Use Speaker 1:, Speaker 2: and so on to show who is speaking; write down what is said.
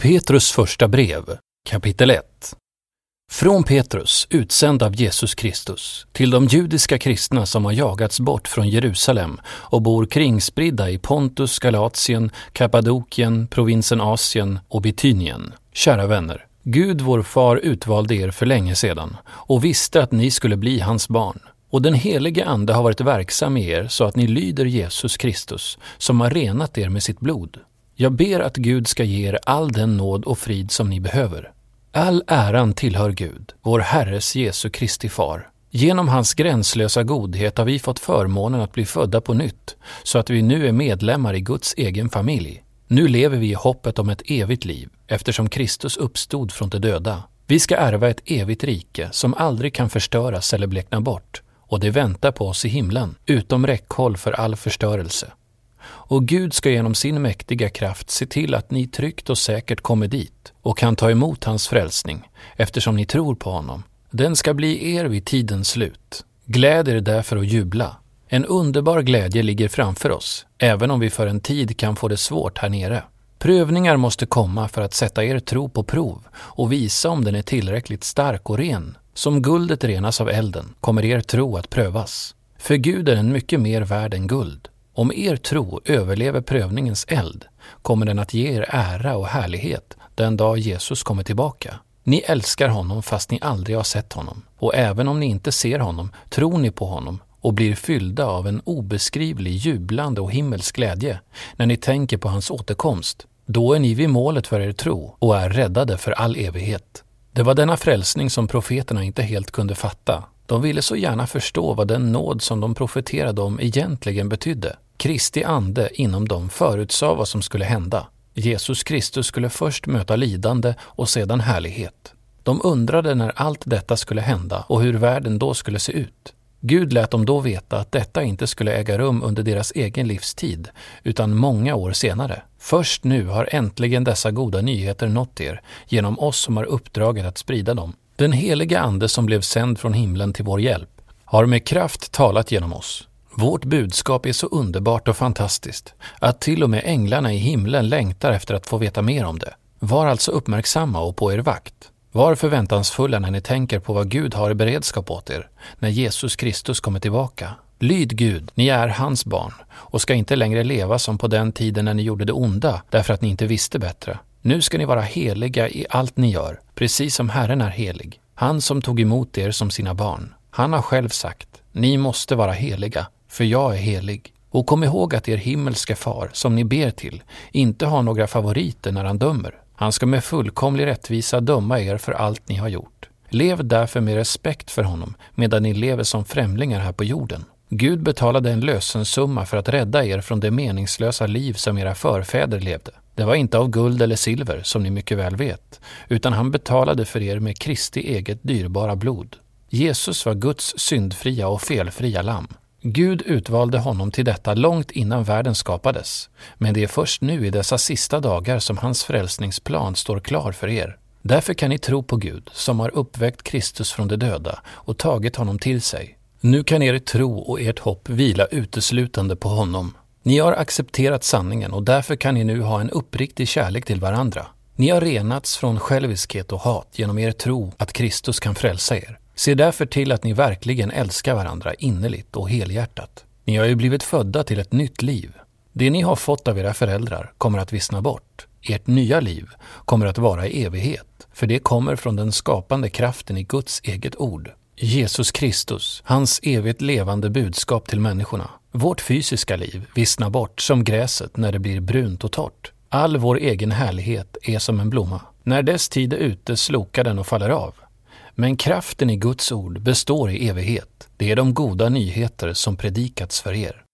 Speaker 1: Petrus första brev, kapitel 1. Från Petrus, utsänd av Jesus Kristus, till de judiska kristna som har jagats bort från Jerusalem och bor kringspridda i Pontus, Galatien, Kappadokien, provinsen Asien och Bitynien. Kära vänner, Gud vår far utvalde er för länge sedan och visste att ni skulle bli hans barn. Och den helige ande har varit verksam i er så att ni lyder Jesus Kristus, som har renat er med sitt blod. Jag ber att Gud ska ge er all den nåd och frid som ni behöver. All äran tillhör Gud, vår Herres Jesu Kristi far. Genom hans gränslösa godhet har vi fått förmånen att bli födda på nytt, så att vi nu är medlemmar i Guds egen familj. Nu lever vi i hoppet om ett evigt liv, eftersom Kristus uppstod från de döda. Vi ska ärva ett evigt rike som aldrig kan förstöras eller blekna bort, och det väntar på oss i himlen, utom räckhåll för all förstörelse. Och Gud ska genom sin mäktiga kraft se till att ni tryggt och säkert kommer dit och kan ta emot hans frälsning, eftersom ni tror på honom. Den ska bli er vid tidens slut. Gläd er därför och jubla. En underbar glädje ligger framför oss, även om vi för en tid kan få det svårt här nere. Prövningar måste komma för att sätta er tro på prov och visa om den är tillräckligt stark och ren. Som guldet renas av elden kommer er tro att prövas. För Gud är en mycket mer värd än guld. Om er tro överlever prövningens eld kommer den att ge er ära och härlighet den dag Jesus kommer tillbaka. Ni älskar honom fast ni aldrig har sett honom. Och även om ni inte ser honom tror ni på honom och blir fyllda av en obeskrivlig, jublande och himmelsk glädje när ni tänker på hans återkomst. Då är ni vid målet för er tro och är räddade för all evighet. Det var denna frälsning som profeterna inte helt kunde fatta. De ville så gärna förstå vad den nåd som de profeterade om egentligen betydde. Kristi ande inom dem förutsade vad som skulle hända. Jesus Kristus skulle först möta lidande och sedan härlighet. De undrade när allt detta skulle hända och hur världen då skulle se ut. Gud lät dem då veta att detta inte skulle äga rum under deras egen livstid, utan många år senare. Först nu har äntligen dessa goda nyheter nått er, genom oss som har uppdraget att sprida dem. Den heliga ande som blev sänd från himlen till vår hjälp har med kraft talat genom oss. Vårt budskap är så underbart och fantastiskt att till och med änglarna i himlen längtar efter att få veta mer om det. Var alltså uppmärksamma och på er vakt. Var förväntansfulla när ni tänker på vad Gud har i beredskap åt er när Jesus Kristus kommer tillbaka. Lyd Gud, ni är hans barn och ska inte längre leva som på den tiden när ni gjorde det onda därför att ni inte visste bättre. Nu ska ni vara heliga i allt ni gör, precis som Herren är helig. Han som tog emot er som sina barn. Han har själv sagt, ni måste vara heliga, för jag är helig. Och kom ihåg att er himmelska far, som ni ber till, inte har några favoriter när han dömer. Han ska med fullkomlig rättvisa döma er för allt ni har gjort. Lev därför med respekt för honom medan ni lever som främlingar här på jorden. Gud betalade en lösensumma för att rädda er från det meningslösa liv som era förfäder levde. Det var inte av guld eller silver, som ni mycket väl vet, utan han betalade för er med Kristi eget dyrbara blod. Jesus var Guds syndfria och felfria lamm. Gud utvalde honom till detta långt innan världen skapades, men det är först nu i dessa sista dagar som hans frälsningsplan står klar för er. Därför kan ni tro på Gud, som har uppväckt Kristus från de döda och tagit honom till sig. Nu kan er tro och ert hopp vila uteslutande på honom. Ni har accepterat sanningen och därför kan ni nu ha en uppriktig kärlek till varandra. Ni har renats från själviskhet och hat genom er tro att Kristus kan frälsa er. Se därför till att ni verkligen älskar varandra innerligt och helhjärtat. Ni har ju blivit födda till ett nytt liv. Det ni har fått av era föräldrar kommer att vissna bort. Ert nya liv kommer att vara i evighet, för det kommer från den skapande kraften i Guds eget ord. Jesus Kristus, hans evigt levande budskap till människorna. Vårt fysiska liv vissnar bort som gräset när det blir brunt och torrt. All vår egen härlighet är som en blomma. När dess tid är ute slokar den och faller av. Men kraften i Guds ord består i evighet. Det är de goda nyheter som predikats för er.